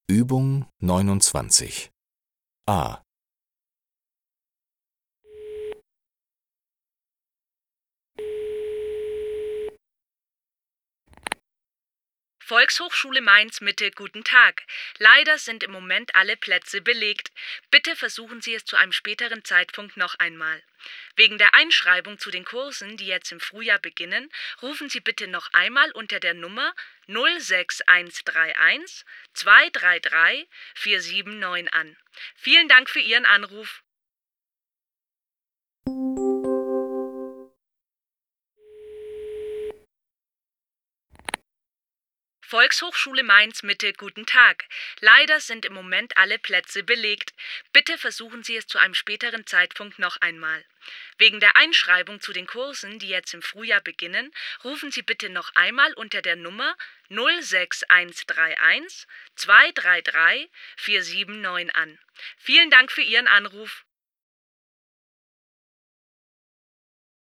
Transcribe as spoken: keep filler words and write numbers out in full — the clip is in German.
Übung neunundzwanzig a. Volkshochschule Mainz-Mitte, guten Tag. Leider sind im Moment alle Plätze belegt. Bitte versuchen Sie es zu einem späteren Zeitpunkt noch einmal. Wegen der Einschreibung zu den Kursen, die jetzt im Frühjahr beginnen, rufen Sie bitte noch einmal unter der Nummer null sechs eins drei eins zwei drei drei vier sieben neun an. Vielen Dank für Ihren Anruf. Volkshochschule Mainz-Mitte, guten Tag. Leider sind im Moment alle Plätze belegt. Bitte versuchen Sie es zu einem späteren Zeitpunkt noch einmal. Wegen der Einschreibung zu den Kursen, die jetzt im Frühjahr beginnen, rufen Sie bitte noch einmal unter der Nummer null sechs eins drei eins zwei drei drei vier sieben neun an. Vielen Dank für Ihren Anruf.